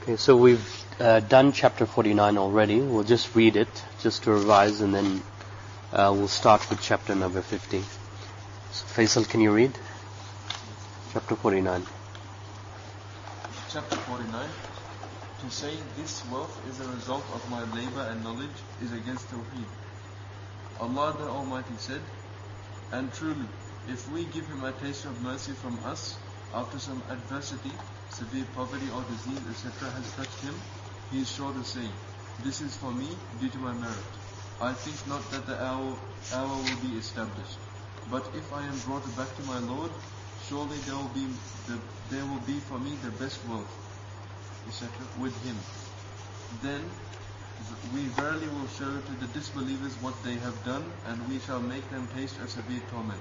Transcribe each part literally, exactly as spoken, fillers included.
Okay, so we've uh, done chapter forty-nine already. We'll just read it, just to revise, and then uh, we'll start with chapter number fifty. So Faisal, can you read? Chapter forty-nine. Chapter forty-nine. To say this wealth is a result of my labor and knowledge is against Tawheed. Allah the Almighty said, and truly, if we give him a taste of mercy from us, after some adversity, severe poverty or disease, et cetera has touched him, he is sure to say, this is for me due to my merit. I think not that the hour, hour will be established. But if I am brought back to my Lord, surely there will be the, there will be for me the best wealth, et cetera with him. Then we verily will show to the disbelievers what they have done, and we shall make them taste a severe torment.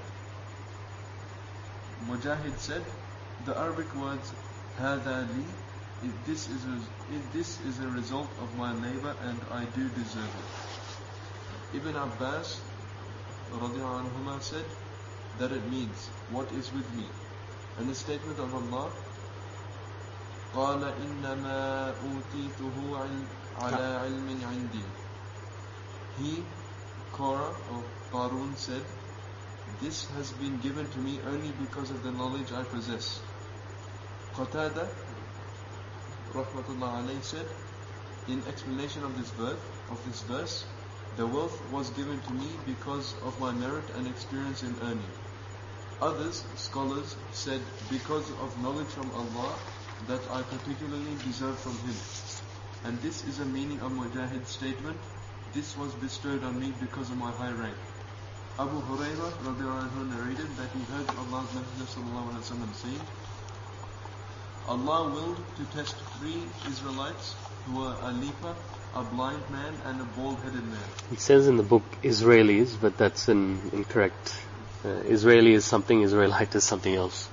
Mujahid said, the Arabic words هَذَا لِي, if this is a, if this is a result of my labor and I do deserve it. Ibn Abbas radiallahu anhuma said that it means what is with me. And the statement of Allah, قَالَ إِنَّمَا أُوتِيتُهُ عَلَى عِلْمٍ عِنْدِي. He, Korah or Qarun, said, this has been given to me only because of the knowledge I possess. Qatada rahmatullah alayhi said, in explanation of this verse, of this verse, the wealth was given to me because of my merit and experience in earning. Others, scholars, said because of knowledge from Allah that I particularly deserve from Him. And this is a meaning of Mujahid's statement, this was bestowed on me because of my high rank. Abu Hurairah radiallahu anhu narrated that he heard Allah's Messenger sallallahu alaihi wasallam saying, Allah willed to test three Israelites who were a leper, a blind man, and a bald-headed man. It says in the book Israelis, but that's an incorrect. Uh, Israeli is something, Israelite is something else.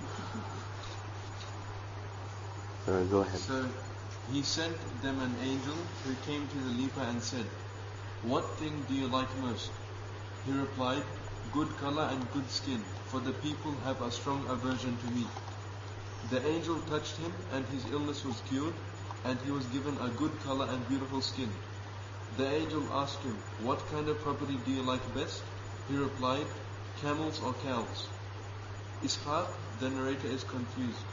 Uh, go ahead. So he sent them an angel who came to the leper and said, what thing do you like most? He replied, good color and good skin, for the people have a strong aversion to me. The angel touched him and his illness was cured, and he was given a good color and beautiful skin. The angel asked him, what kind of property do you like best? He replied, camels or cows. Ishaq, the narrator, is confused.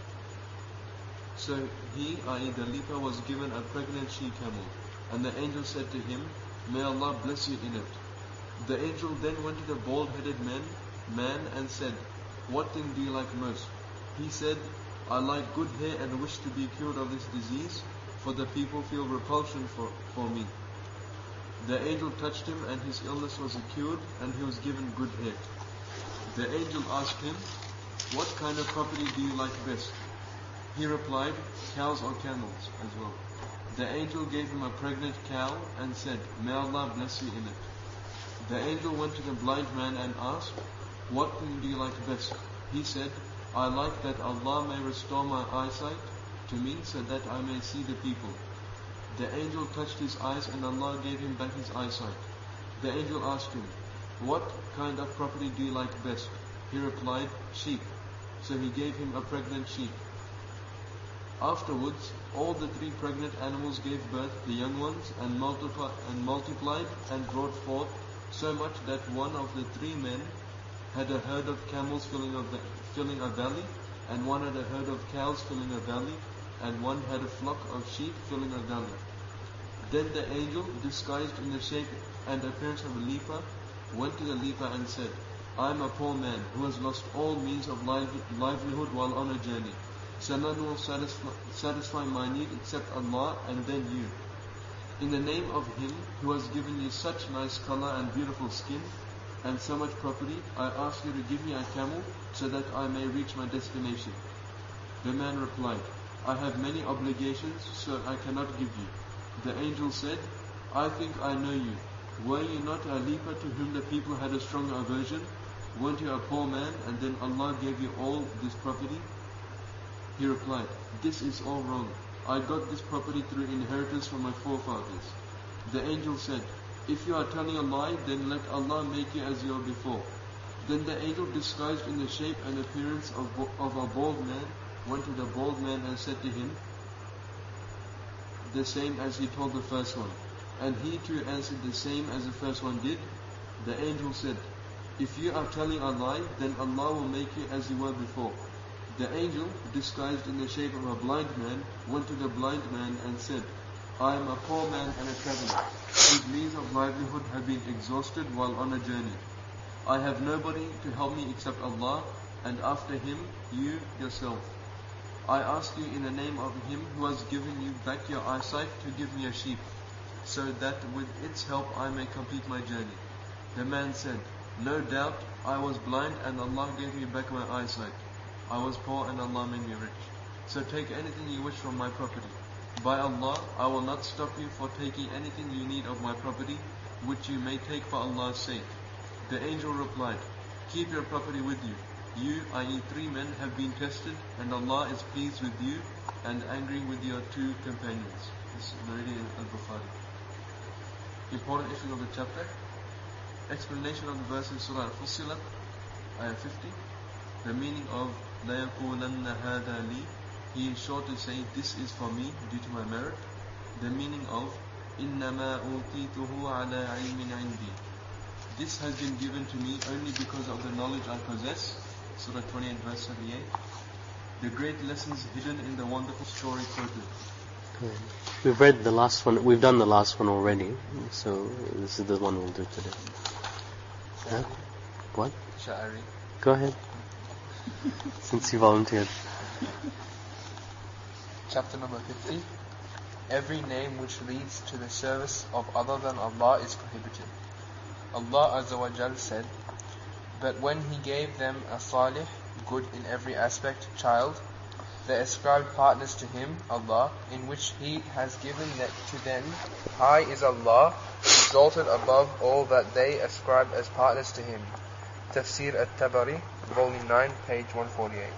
So he, that is the leper, was given a pregnant she-camel, and the angel said to him, may Allah bless you in it. The angel then went to the bald-headed man, man and said, what thing do you like most? He said, I like good hair and wish to be cured of this disease, for the people feel repulsion for, for me. The angel touched him and his illness was cured, and he was given good hair. The angel asked him, what kind of property do you like best? He replied, cows or camels as well. The angel gave him a pregnant cow and said, may Allah bless you in it. The angel went to the blind man and asked, what thing do you like best? He said, I like that Allah may restore my eyesight to me so that I may see the people. The angel touched his eyes and Allah gave him back his eyesight. The angel asked him, what kind of property do you like best? He replied, sheep. So he gave him a pregnant sheep. Afterwards, all the three pregnant animals gave birth to young ones and, multiply, and multiplied and brought forth so much that one of the three men had a herd of camels filling a, filling a valley, and one had a herd of cows filling a valley, and one had a flock of sheep filling a valley. Then the angel, disguised in the shape and appearance of a leper, went to the leper and said, I am a poor man who has lost all means of livelihood while on a journey. So none will satisfy, satisfy my need except Allah and then you. In the name of Him who has given you such nice color and beautiful skin, and so much property, I ask you to give me a camel so that I may reach my destination. The man replied, I have many obligations, so I cannot give you. The angel said, I think I know you. Were you not a leper to whom the people had a strong aversion? Weren't you a poor man, and then Allah gave you all this property? He replied, this is all wrong. I got this property through inheritance from my forefathers. The angel said, if you are telling a lie, then let Allah make you as you were before. Then the angel, disguised in the shape and appearance of, of a bald man, went to the bald man and said to him, the same as he told the first one. And he too answered the same as the first one did. The angel said, if you are telling a lie, then Allah will make you as you were before. The angel, disguised in the shape of a blind man, went to the blind man and said, I am a poor man and a traveler, whose means of livelihood have been exhausted while on a journey. I have nobody to help me except Allah, and after Him, you yourself. I ask you in the name of Him who has given you back your eyesight to give me a sheep, so that with its help I may complete my journey. The man said, no doubt I was blind and Allah gave me back my eyesight. I was poor and Allah made me rich. So take anything you wish from my property. By Allah, I will not stop you for taking anything you need of my property, which you may take for Allah's sake. The angel replied, keep your property with you. You, that is three men, have been tested, and Allah is pleased with you and angry with your two companions. This is narrated in Al-Bukhari. Important issues of the chapter. Explanation of the verse in Surah Al-Fussilat, ayah fifty. The meaning of لَا يَقُولَنَّ هَذَا لِي. He is sure to say, this is for me due to my merit. The meaning of إِنَّمَا أُوتِيتُهُ عَلَى عِلْمٍ عِنْدِي. This has been given to me only because of the knowledge I possess. Surah twenty-eight, verse seventy-eight. The great lessons hidden in the wonderful story quoted. Good. We've read the last one. We've done the last one already. So this is the one we'll do today. Huh? What? Sha'ari. Go ahead. Since you volunteered. Chapter number fifty. Every name which leads to the service of other than Allah is prohibited. Allah Azza wa Jal said, but when He gave them a salih, good in every aspect, child, they ascribed partners to Him, Allah, in which He has given that to them. High is Allah, exalted above all that they ascribe as partners to Him. Tafsir At-Tabari, volume nine, page one forty-eight.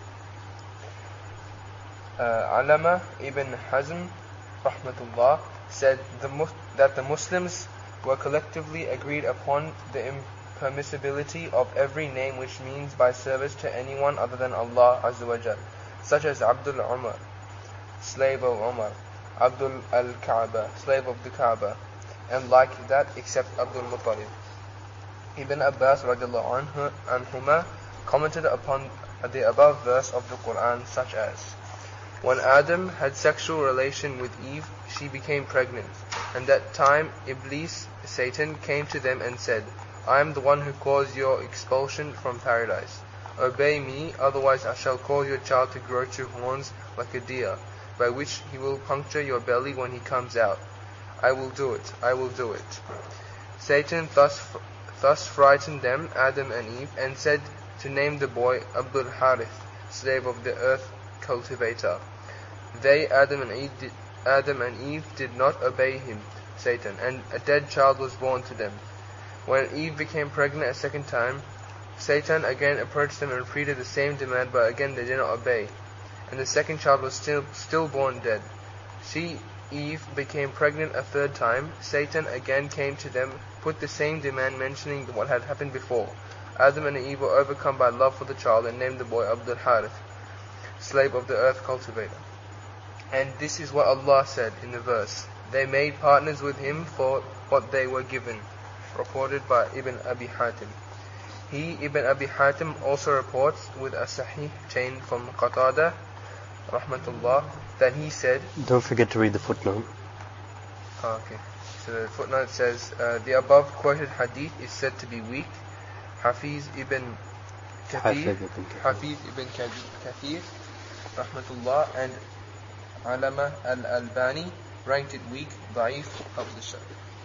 Uh, Alama ibn Hazm, rahmatullah, said the mus- that the Muslims were collectively agreed upon the impermissibility of every name which means by service to anyone other than Allah Azza wa Jal, such as Abdul Umar, slave of Umar, Abdul al-Kaaba, slave of the Kaaba, and like that except Abdul Muttalib. Ibn Abbas radiallahu anhu, anhuma commented upon the above verse of the Quran such as, when Adam had sexual relation with Eve, she became pregnant, and that time Iblis, Satan, came to them and said, I am the one who caused your expulsion from paradise. Obey me, otherwise I shall cause your child to grow two horns like a deer, by which he will puncture your belly when he comes out. I will do it, I will do it. Satan thus thus frightened them, Adam and Eve, and said to name the boy Abdul Harith, slave of the earth cultivator. They, Adam and Eve, did, Adam and Eve did not obey him, Satan, and a dead child was born to them. When Eve became pregnant a second time, Satan again approached them and repeated the same demand, but again they did not obey, and the second child was still still born dead. She, Eve, became pregnant a third time. Satan again came to them, put the same demand, mentioning what had happened before. Adam and Eve were overcome by love for the child and named the boy Abdul Harith, slave of the earth cultivator. And this is what Allah said in the verse, they made partners with Him for what they were given, reported by Ibn Abi Hatim. He, Ibn Abi Hatim, also reports with a sahih chain from Qatada, rahmatullah, that he said, don't forget to read the footnote. Oh, okay. So the footnote says, uh, the above quoted hadith is said to be weak. Hafiz ibn Kathir, Hafiz ibn Kathir, rahmatullah, and Alama al-Albani ranked it weak, da'if, publisher.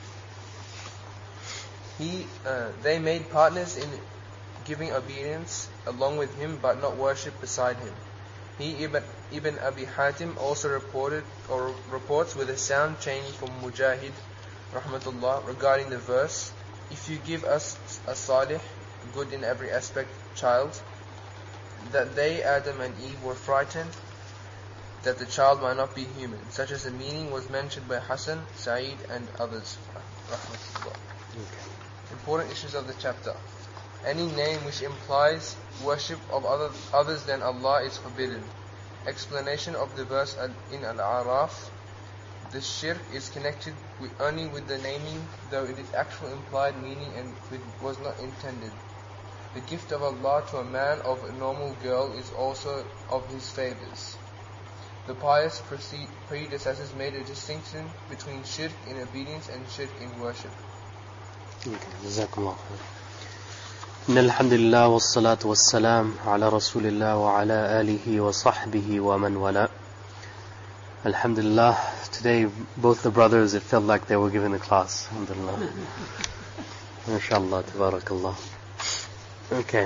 He, uh, they made partners in giving obedience along with him, but not worship beside him. He, Ibn, Ibn Abi Hatim, also reported or reports with a sound chain from Mujahid, rahmatullah, regarding the verse, if you give us a salih, good in every aspect, child, that they, Adam and Eve, were frightened that the child might not be human, such as the meaning was mentioned by Hassan, Sa'id, and others, rahmatullah. Okay. Important issues of the chapter. Any name which implies worship of other, others than Allah is forbidden. Explanation of the verse in Al-A'raf. The shirk is connected with, only with the naming, though it is actual implied meaning and it was not intended. The gift of Allah to a man of a normal girl is also of His favors. The pious predecessors made a distinction between shirk in obedience and shirk in worship. جزاكم الله خير. إن الحمد لله والصلاة والسلام على رسول الله وعلى آله وصحبه ومن والاه. Alhamdulillah, today both the brothers, it felt like they were giving the class. Alhamdulillah. MashaAllah, tabarakallah. Okay.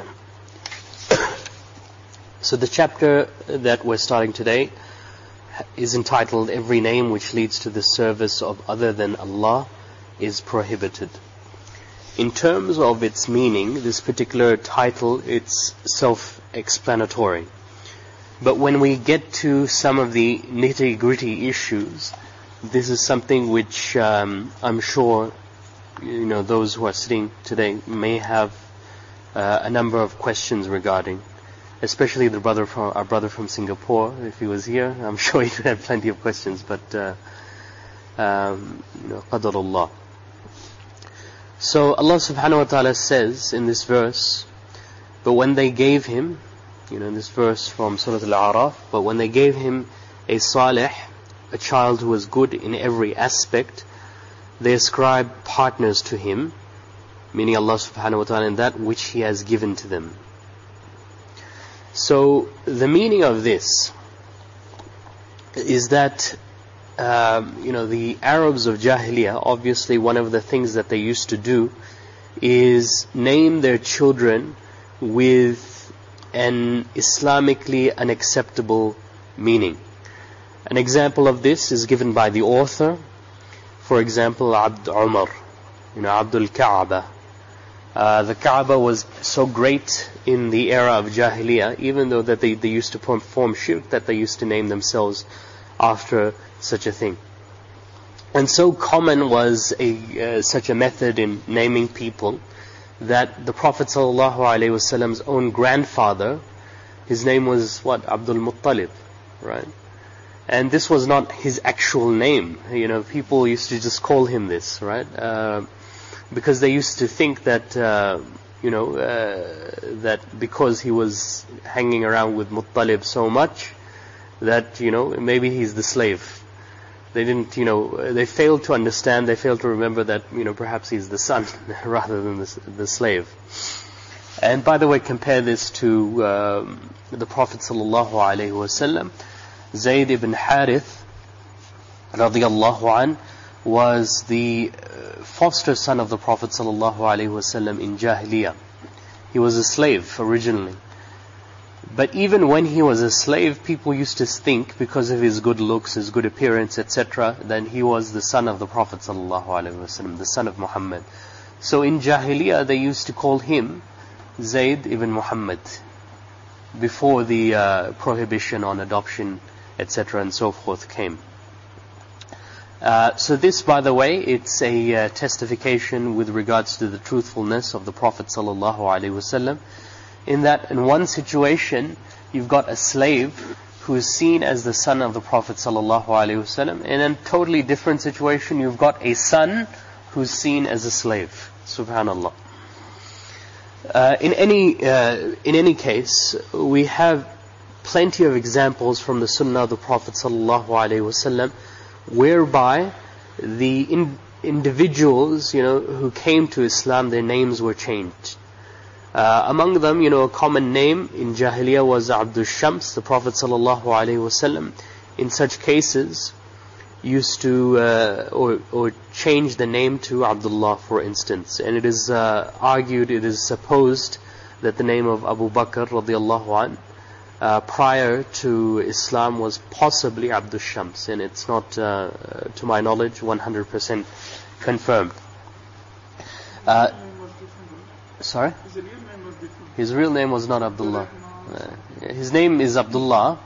So the chapter that we're starting today is entitled Every Name Which Leads to the Service of Other Than Allah is Prohibited. In terms of its meaning, this particular title, it's self-explanatory. But when we get to some of the nitty-gritty issues, this is something which um, I'm sure, you know, those who are sitting today may have uh, a number of questions regarding. Especially the brother from our brother from Singapore, if he was here, I'm sure he would have plenty of questions. But uh, um, you know, qadarullah. So Allah Subhanahu wa Taala says in this verse, but when they gave him, you know, in this verse from Surah Al-A'raf, but when they gave him a salih, a child who was good in every aspect, they ascribed partners to him, meaning Allah Subhanahu wa Taala, in that which He has given to them. So the meaning of this is that um, you know, the Arabs of Jahiliyyah, obviously one of the things that they used to do is name their children with an Islamically unacceptable meaning. An example of this is given by the author. For example, Abd Umar, you know, Abdul Kaaba. Uh, the Kaaba was so great in the era of Jahiliyyah, even though that they, they used to perform shirk, that they used to name themselves after such a thing. And so common was a uh, such a method in naming people that the Prophet ﷺ's own grandfather, his name was what? Abdul Muttalib, right? And this was not his actual name. You know, people used to just call him this, right? Uh, because they used to think that, uh, you know, uh, that because he was hanging around with Muttalib so much, that, you know, maybe he's the slave. They didn't, you know, they failed to understand, they failed to remember that, you know, perhaps he's the son rather than the, the slave. And by the way, compare this to um, the Prophet sallallahu alaihi wasallam. Zayd ibn Harith radiyallahu an was the foster son of the Prophet sallallahu alaihi wasallam in Jahiliyyah. He was a slave originally. But even when he was a slave, people used to think, because of his good looks, his good appearance, et cetera, that he was the son of the Prophet ﷺ, the son of Muhammad. So in Jahiliyyah, they used to call him Zayd ibn Muhammad, before the uh, prohibition on adoption, et cetera, and so forth came. Uh, so this, by the way, it's a uh, testification with regards to the truthfulness of the Prophet ﷺ. In that, in one situation, you've got a slave who is seen as the son of the Prophet ﷺ. In a totally different situation, you've got a son who's seen as a slave. Subhanallah. Uh, in any uh, in any case, we have plenty of examples from the Sunnah of the Prophet ﷺ, whereby the in, individuals, you know, who came to Islam, their names were changed. Uh, among them, you know, a common name in Jahiliyyah was Abdul Shams. The Prophet ﷺ, in such cases, used to uh, or or change the name to Abdullah, for instance. And it is uh, argued, it is supposed that the name of Abu Bakr radiyallahu an, uh, prior to Islam was possibly Abdul Shams, and it's not, uh, to my knowledge, one hundred percent confirmed. Uh, sorry? His real name was not Abdullah. Uh, his name is Abdullah,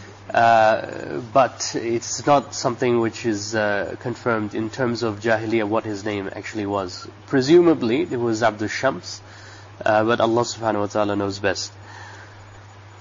uh, but it's not something which is uh, confirmed in terms of Jahiliyyah what his name actually was. Presumably it was Abdul Shams, uh, but Allah subhanahu wa ta'ala knows best.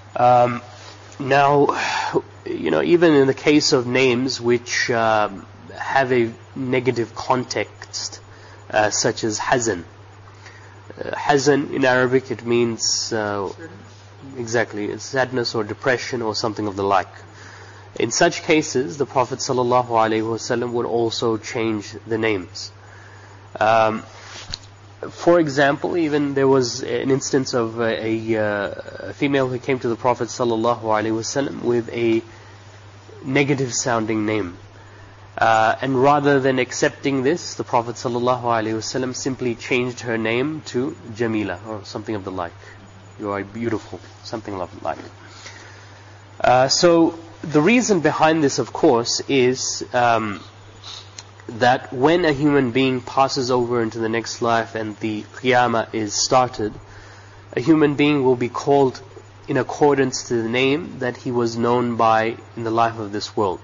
Um, now, you know, even in the case of names which um, have a negative context, uh, such as hazan. Uh, hazan in Arabic, it means uh, exactly it's sadness or depression or something of the like. In such cases, the Prophet ﷺ would also change the names. Um, for example, even there was an instance of a, a, a female who came to the Prophet ﷺ with a negative sounding name. Uh, and rather than accepting this, the Prophet ﷺ simply changed her name to Jamila, or something of the like. You are beautiful, something of the like. Uh, so the reason behind this, of course, is um, that when a human being passes over into the next life and the Qiyamah is started, a human being will be called in accordance to the name that he was known by in the life of this world.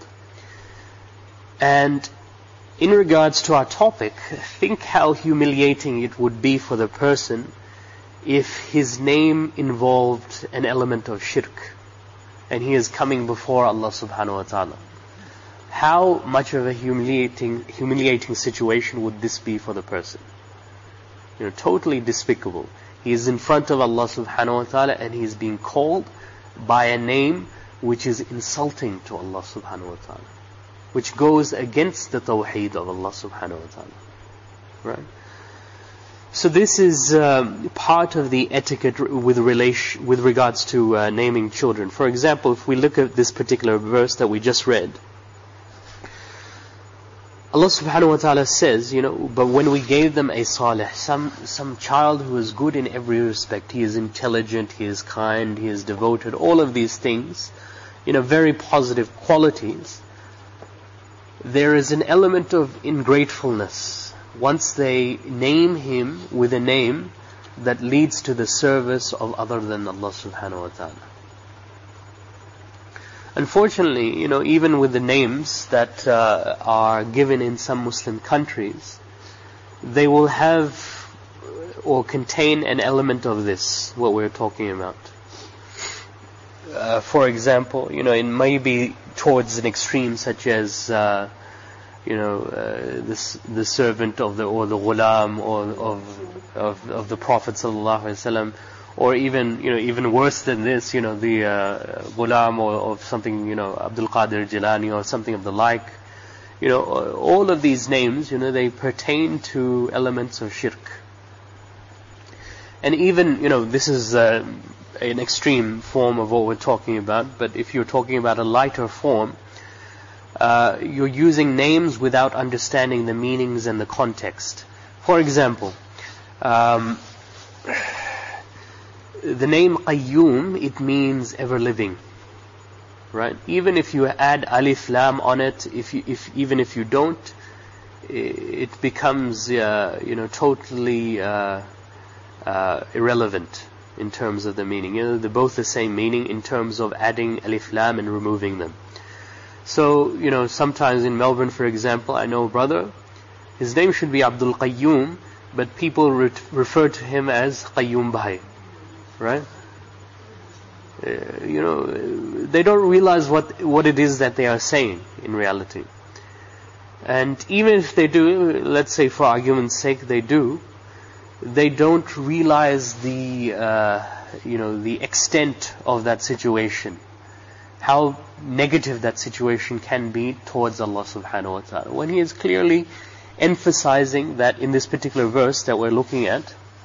And in regards to our topic, think how humiliating it would be for the person if his name involved an element of shirk and he is coming before Allah subhanahu wa ta'ala. How much of a humiliating humiliating situation would this be for the person? You know, totally despicable. He is in front of Allah subhanahu wa ta'ala and he is being called by a name which is insulting to Allah subhanahu wa ta'ala, which goes against the tawheed of Allah subhanahu wa ta'ala. Right? So this is um, part of the etiquette with relation, with regards to uh, naming children. For example, if we look at this particular verse that we just read, Allah subhanahu wa ta'ala says, you know, but when we gave them a salih, some, some child who is good in every respect, he is intelligent, he is kind, he is devoted, all of these things, you know, very positive qualities, there is an element of ingratefulness once they name him with a name that leads to the service of other than Allah subhanahu wa ta'ala. Unfortunately, you know, even with the names that uh, are given in some Muslim countries, they will have or contain an element of this, what we're talking about. Uh, for example, you know, it may be towards an extreme such as uh, you know, uh, this, the servant of the, or the ghulam, or of, of, of the Prophet sallallahu alaihi wasallam, or even, you know, even worse than this, you know, the uh, ghulam or of something, you know, Abdul Qadir Jilani or something of the like. You know, all of these names, you know, they pertain to elements of shirk. And even, you know, this is uh, an extreme form of what we're talking about, but if you're talking about a lighter form, Uh, you're using names without understanding the meanings and the context. For example, um, the name Qayyum, it means ever living, right? Even if you add alif lam on it, if you, if even if you don't, it becomes uh, you know totally uh, uh, irrelevant in terms of the meaning. You know, they're both the same meaning in terms of adding alif lam and removing them. So, you know, sometimes in Melbourne, for example, I know a brother, his name should be Abdul Qayyum, but people re- refer to him as Qayyum Bhai, right? Uh, you know, they don't realize what, what it is that they are saying in reality. And even if they do, let's say for argument's sake they do, they don't realize the, uh, you know, the extent of that situation. How negative that situation can be towards Allah subhanahu wa ta'ala, when He is clearly emphasizing that in this particular verse that we're looking at,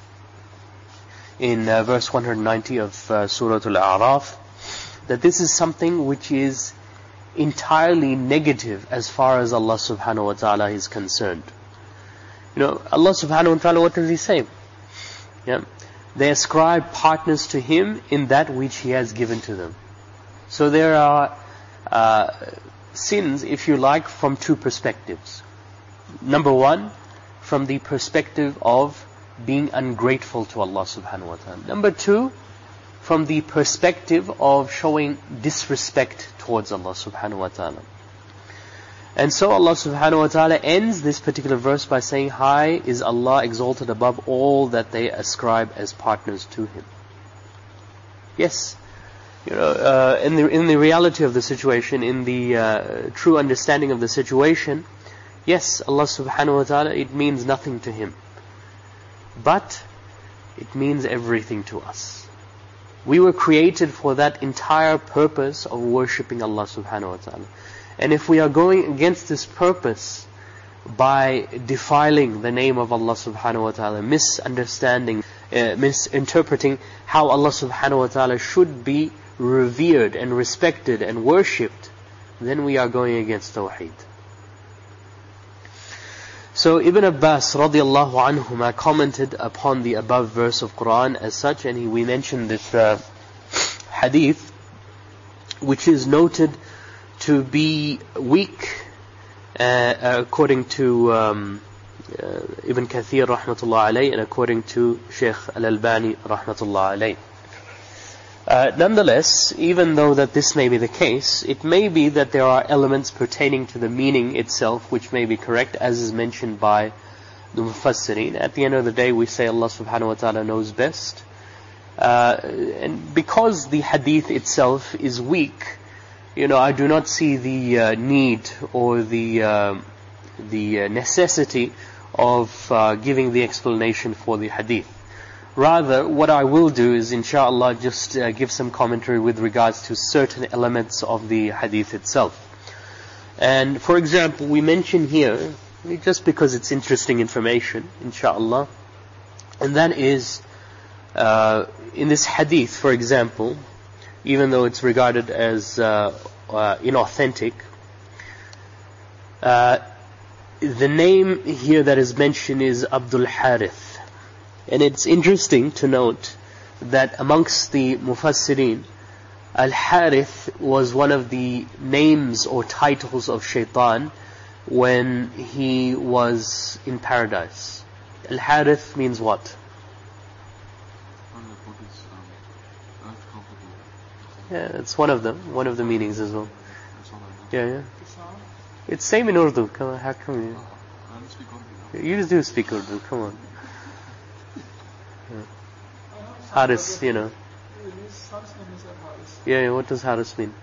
in uh, verse one hundred ninety of uh, Surah Al-A'raf, that this is something which is entirely negative as far as Allah subhanahu wa ta'ala is concerned. You know, Allah subhanahu wa ta'ala, what does He say? Yeah, they ascribe partners to Him in that which He has given to them. So there are uh, sins, if you like, from two perspectives. Number one, from the perspective of being ungrateful to Allah subhanahu wa ta'ala. Number two, from the perspective of showing disrespect towards Allah subhanahu wa ta'ala. And so Allah subhanahu wa ta'ala ends this particular verse by saying, high is Allah exalted above all that they ascribe as partners to Him. Yes. You know, uh, in the in the reality of the situation, in the uh, true understanding of the situation, Yes, Allah subhanahu wa ta'ala, it means nothing to Him. But it means everything to us. We were created for that entire purpose of worshipping Allah subhanahu wa ta'ala. And if we are going against this purpose by defiling the name of Allah subhanahu wa ta'ala, misunderstanding, uh, misinterpreting how Allah subhanahu wa ta'ala should be revered and respected and worshipped, then we are going against Tawheed. So Ibn Abbas radiallahu anhuma commented upon the above verse of Quran as such, and he, we mentioned this uh, hadith, which is noted to be weak, uh, according to um, uh, Ibn Kathir rahmatullah alayh, and according to Shaykh Al-Albani rahmatullah alayh. Uh, nonetheless, even though that this may be the case, it may be that there are elements pertaining to the meaning itself which may be correct, as is mentioned by the Mufassirin. At the end of the day, we say Allah subhanahu wa ta'ala knows best. Uh, and because the hadith itself is weak, you know, I do not see the uh, need or the uh, the uh, necessity of uh, giving the explanation for the hadith. Rather, what I will do is, inshallah, just uh, give some commentary with regards to certain elements of the hadith itself. And for example, we mention here, just because it's interesting information, inshallah, and that is, uh, in this hadith, for example, even though it's regarded as uh, uh, inauthentic, uh, the name here that is mentioned is Abdul Harith. And it's interesting to note that amongst the Mufassirin, Al-Harith was one of the names or titles of Shaitan when he was in paradise. Al-Harith means what? Yeah, it's one of them, one of the meanings as well. Yeah, yeah. It's same in Urdu. Come on, how come you? You just do speak Urdu, come on. Haris, you know. Yeah, yeah, what does Haris mean?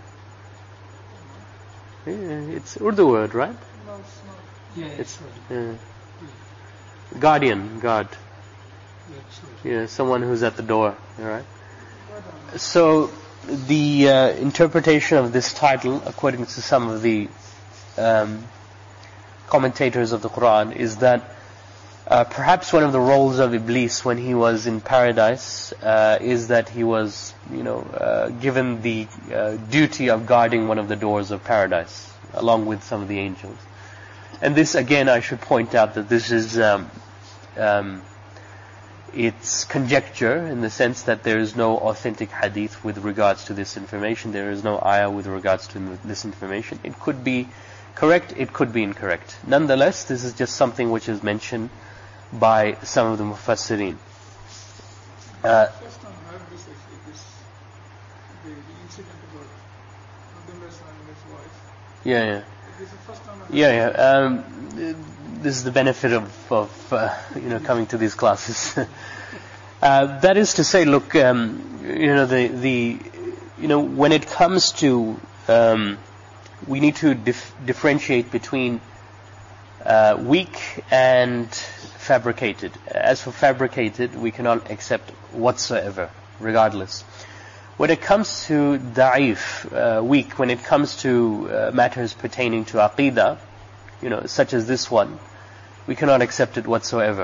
Yeah, it's Urdu word, right? No, it's not. Yeah, it's yeah. Guardian, guard. Yeah, someone who's at the door, alright? So, the uh, interpretation of this title, according to some of the um, commentators of the Quran, is that Uh, perhaps one of the roles of Iblis when he was in paradise uh, is that he was, you know, uh, given the uh, duty of guarding one of the doors of paradise, along with some of the angels. And this, again, I should point out that this is, um, um, it's conjecture in the sense that there is no authentic hadith with regards to this information. There is no ayah with regards to this information. It could be correct, it could be incorrect. Nonetheless, this is just something which is mentioned by some of the Mufassirin. Uh, First time I heard this, actually, this, the, the incident about Abdullah and his wife. yeah, yeah. This is the first time I heard Yeah, yeah. Um, this is the benefit of, of uh, you know, coming to these classes. uh, that is to say, look, um, you know, the, the, you know, when it comes to, um, we need to dif- differentiate between uh, weak and fabricated. As for fabricated, we cannot accept whatsoever, regardless. When it comes to da'if, uh, weak, when it comes to uh, matters pertaining to aqidah, you know, such as this one, we cannot accept it whatsoever.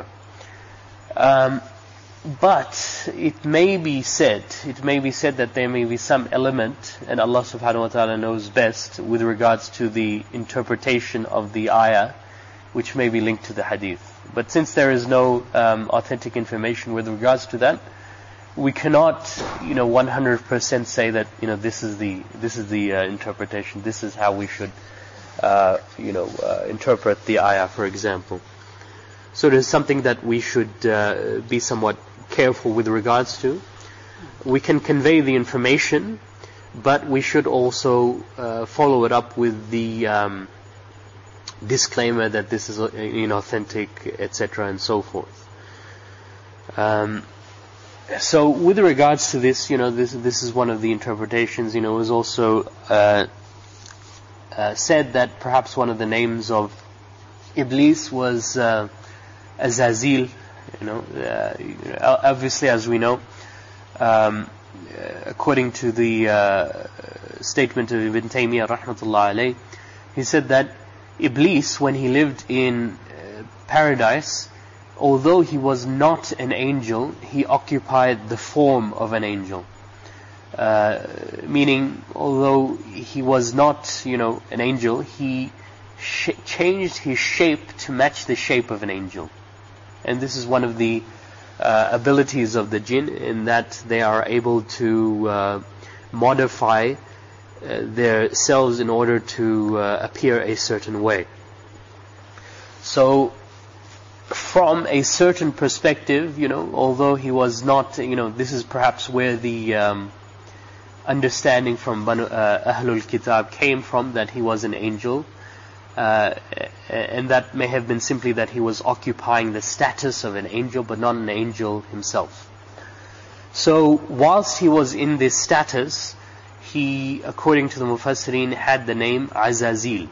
Um, but it may be said, it may be said that there may be some element, and Allah subhanahu wa ta'ala knows best, with regards to the interpretation of the ayah, which may be linked to the hadith. But since there is no um, authentic information with regards to that, we cannot, you know, one hundred percent say that, you know, this is the this is the uh, interpretation. This is how we should, uh, you know, uh, interpret the ayah, for example. So it is something that we should uh, be somewhat careful with regards to. We can convey the information, but we should also uh, follow it up with the um, disclaimer that this is inauthentic, et cetera, and so forth. Um, so, with regards to this, you know, this this is one of the interpretations. You know, it was also uh, uh, said that perhaps one of the names of Iblis was uh, Azazil, you know, uh, obviously as we know, um, according to the uh, statement of Ibn Taymiyyah rahmatullah alayh, he said that Iblis, when he lived in uh, paradise, although he was not an angel, he occupied the form of an angel. Uh, meaning, although he was not, you know, an angel, he sh- changed his shape to match the shape of an angel. And this is one of the uh, abilities of the jinn, in that they are able to uh, modify uh, their selves in order to uh, appear a certain way. So, from a certain perspective, you know, although he was not, you know, this is perhaps where the um, understanding from Banu, uh, Ahlul Kitab came from, that he was an angel, uh, and that may have been simply that he was occupying the status of an angel, but not an angel himself. So, whilst he was in this status, he, according to the Mufassirin, had the name Azazil.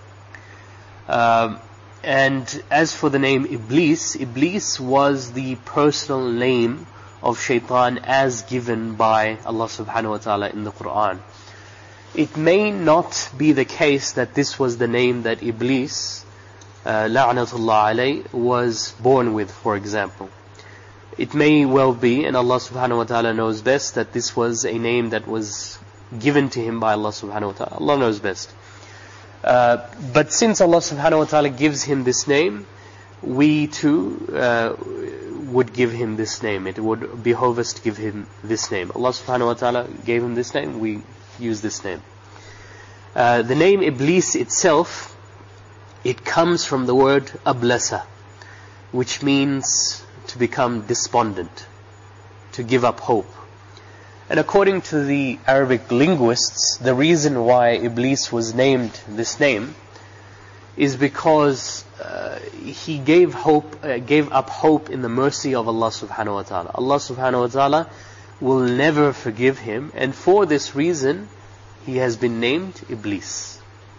Um, And as for the name Iblis, Iblis was the personal name of Shaitan as given by Allah subhanahu wa ta'ala in the Quran. It may not be the case that this was the name that Iblis, uh, la'natullah alayh, was born with, for example. It may well be, and Allah subhanahu wa ta'ala knows best, that this was a name that was given to him by Allah subhanahu wa ta'ala. Allah knows best. Uh, but since Allah subhanahu wa ta'ala gives him this name, we too uh, would give him this name. It would behove us to give him this name. Allah subhanahu wa ta'ala gave him this name, we use this name. Uh, the name Iblis itself, it comes from the word ablasa, which means to become despondent, to give up hope. And according to the Arabic linguists, the reason why Iblis was named this name is because uh, he gave hope, uh, gave up hope in the mercy of Allah subhanahu wa ta'ala. Allah subhanahu wa ta'ala will never forgive him, and for this reason, he has been named Iblis.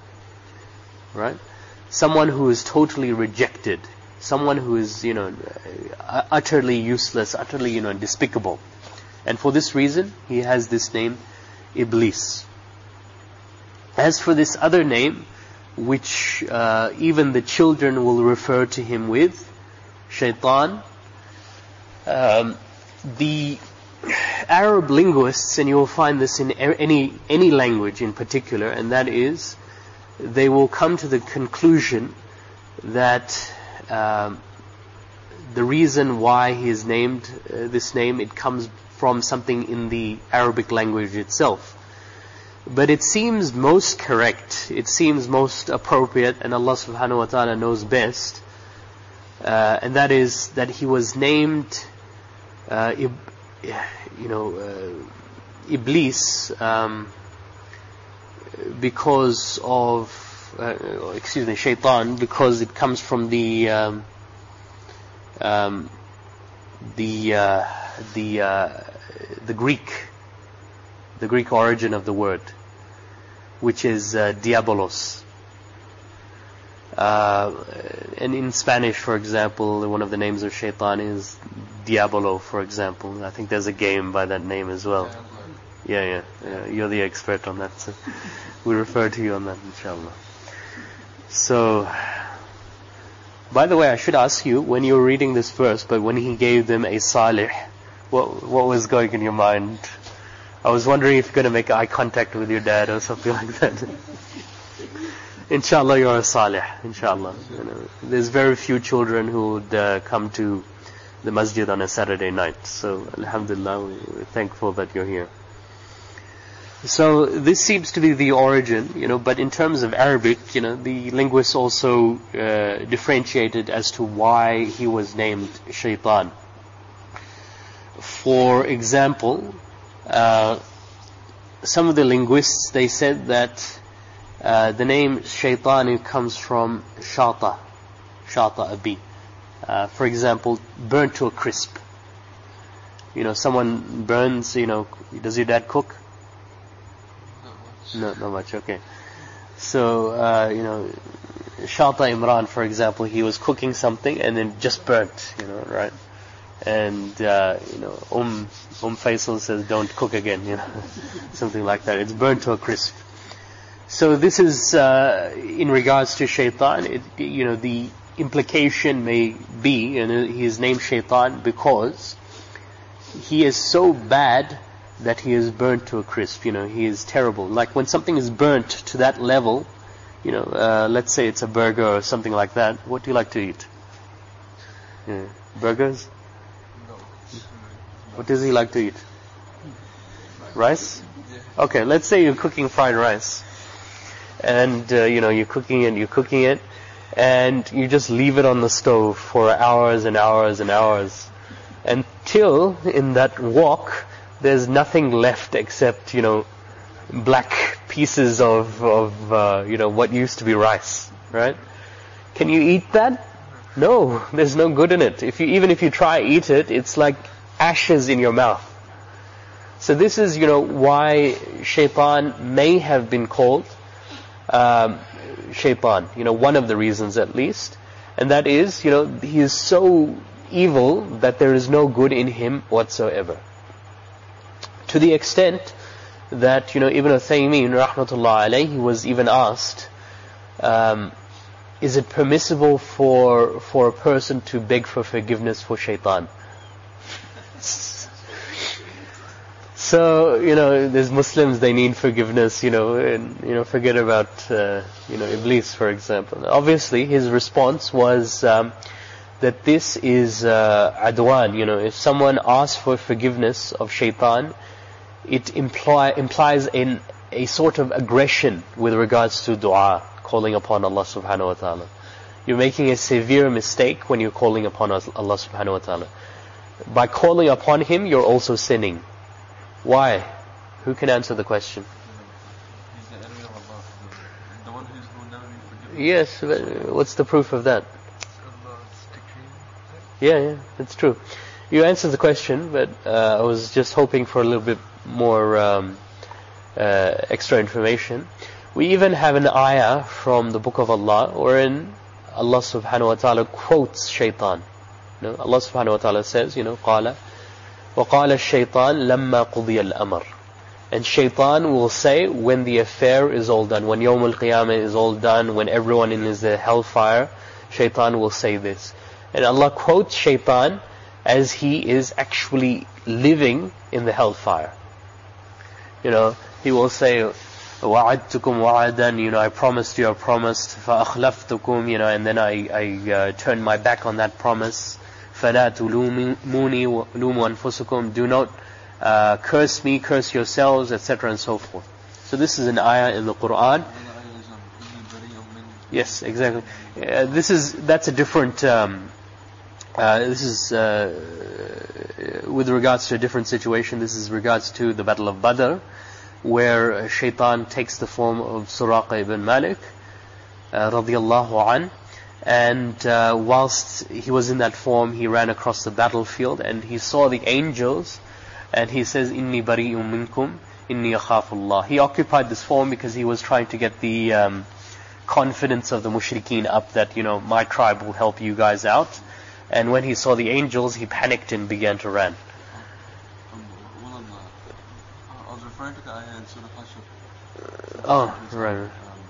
Right? Someone who is totally rejected, someone who is, you know, utterly useless, utterly, you know, despicable. And for this reason, he has this name, Iblis. As for this other name, which uh, even the children will refer to him with, Shaitan, um, the Arab linguists, and you will find this in any any language in particular, and that is, they will come to the conclusion that um, the reason why he is named uh, this name, it comes from something in the Arabic language itself. But it seems most correct, it seems most appropriate, and Allah subhanahu wa ta'ala knows best, uh, and that is that he was named, uh, ib, you know, uh, Iblis, um, because of, uh, excuse me, Shaitan, because it comes from the, um, um, the, uh, the uh, the Greek, the Greek origin of the word, which is uh, diabolos. Uh, and in Spanish, for example, one of the names of Shaitan is Diabolo, for example. I think there's a game by that name as well. Yeah, yeah, yeah. You're the expert on that, so we refer to you on that, inshallah. So, by the way, I should ask you, when you were reading this verse, but when he gave them a salih, what what was going in your mind? I was wondering if you're going to make eye contact with your dad or something like that. Inshallah, you're a salih. Inshallah, you know, there's very few children who would uh, come to the masjid on a Saturday night. So, alhamdulillah, we're thankful that you're here. So this seems to be the origin, you know. But in terms of Arabic, you know, the linguists also uh, differentiated as to why he was named Shaitan. For example, uh, some of the linguists, they said that uh, the name Shaitan comes from Shata, Shata Abi. Uh, for example, burnt to a crisp. You know, someone burns, you know, does your dad cook? Not much. No, not much, okay. So, uh, you know, Shata Imran, for example, he was cooking something and then just burnt, you know, right? And, uh, you know, Um, Um Faisal says, don't cook again, you know, something like that. It's burnt to a crisp. So this is, uh, in regards to Shaitan, it, you know, the implication may be, and he is named Shaitan because he is so bad that he is burnt to a crisp, you know, he is terrible. Like when something is burnt to that level, you know, uh, let's say it's a burger or something like that, what do you like to eat? Yeah. Burgers? What does he like to eat? Rice? Okay, let's say you're cooking fried rice. And, uh, you know, you're cooking it, you're cooking it, and you just leave it on the stove for hours and hours and hours. Until, in that wok, there's nothing left except, you know, black pieces of, of uh, you know, what used to be rice, right? Can you eat that? No, there's no good in it. If you, even if you try eat it, it's like ashes in your mouth. So this is, you know, why Shaitan may have been called um, Shaitan. You know, one of the reasons at least. And that is, you know, he is so evil that there is no good in him whatsoever. To the extent that, you know, Ibn Uthaymeen, rahmatullah alayhi, he was even asked, um, is it permissible for for a person to beg for forgiveness for Shaitan? So, you know, there's Muslims, they need forgiveness, you know, and, you know, forget about, uh, you know, Iblis, for example. Obviously, his response was um, that this is uh, adwan, you know, if someone asks for forgiveness of Shaitan, it imply, implies in a sort of aggression with regards to dua, calling upon Allah subhanahu wa ta'ala. You're making a severe mistake when you're calling upon Allah subhanahu wa ta'ala. By calling upon Him, you're also sinning. Why? Who can answer the question? He's the enemy of Allah, the one who will never be forgiven. Yes, but what's the proof of that? Yeah, yeah, that's true. You answered the question, but uh, I was just hoping for a little bit more um, uh, extra information. We even have an ayah from the Book of Allah wherein Allah subhanahu wa ta'ala quotes Shaitan. You know, Allah subhanahu wa ta'ala says, you know, قَالَ وَقَالَ الشَّيْطَانِ لَمَّا قُضِيَ الْأَمْرِ. And Shaitan will say when the affair is all done, when Yawm al-Qiyamah is all done, when everyone in is the hellfire, Shaitan will say this. And Allah quotes Shaitan as he is actually living in the hellfire. You know, he will say, وَعَدْتُكُمْ وَعَدًا, you know, I promised you, I promised, فَأَخْلَفْتُكُمْ, you know, and then I, I uh, turned my back on that promise. فَلَا تُلُومُونِي وَلُومُوا أَنفُسُكُمْ, do not uh, curse me, curse yourselves, et cetera and so forth. So this is an ayah in the Quran. Yes, exactly. Uh, this is, that's a different, um, uh, this is uh, with regards to a different situation. This is regards to the Battle of Badr, where Shaitan takes the form of Suraqa ibn Malik, uh, radiyallahu an, and uh, whilst he was in that form, he ran across the battlefield and he saw the angels, and he says, "Inni bari'un minkum, inni akhafullah." He occupied this form because he was trying to get the um, confidence of the mushrikeen up that, you know, my tribe will help you guys out. And when he saw the angels, he panicked and began to run. I was referring to the ayah in Surah Hashr. Oh, right.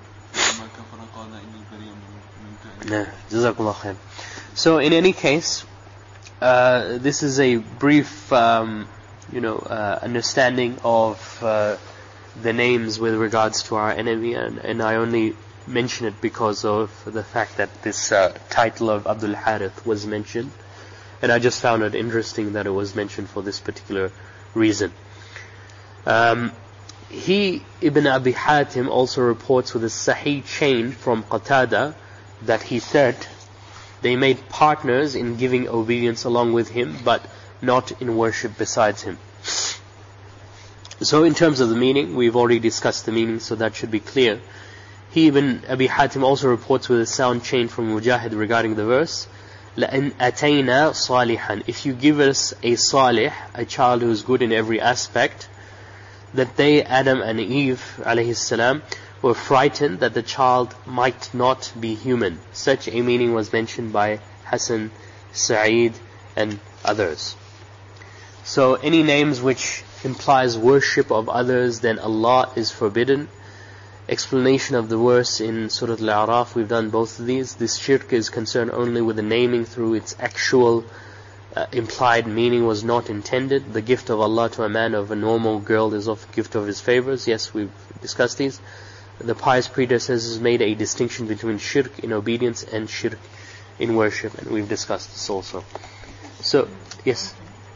Yeah, Jazakallah khair. So in any case, uh, this is a brief, um, you know, uh, understanding of uh, the names with regards to our enemy, and, and I only mention it because of the fact that this uh, title of Abdul Harith was mentioned, and I just found it interesting that it was mentioned for this particular reason. Um, he, Ibn Abi Hatim, also reports with a Sahih chain from Qatada that he said they made partners in giving obedience along with him, but not in worship besides him. So in terms of the meaning, we've already discussed the meaning, so that should be clear. He, Ibn Abi Hatim, also reports with a sound chain from Mujahid regarding the verse, لَأَنْ أَتَيْنَا صَالِحًا, if you give us a salih, a child who is good in every aspect, that they, Adam and Eve alayhi salam, were frightened that the child might not be human. Such a meaning was mentioned by Hassan, Sa'id, and others. So any names which implies worship of others than Allah is forbidden. Explanation of the verse in Surah Al-A'raf, we've done both of these. This shirk is concerned only with the naming through its actual uh, implied meaning was not intended. The gift of Allah to a man of a normal girl is of gift of His favors. Yes, we've discussed these. The pious predecessors made a distinction between shirk in obedience and shirk in worship, and we've discussed this also. So, yes?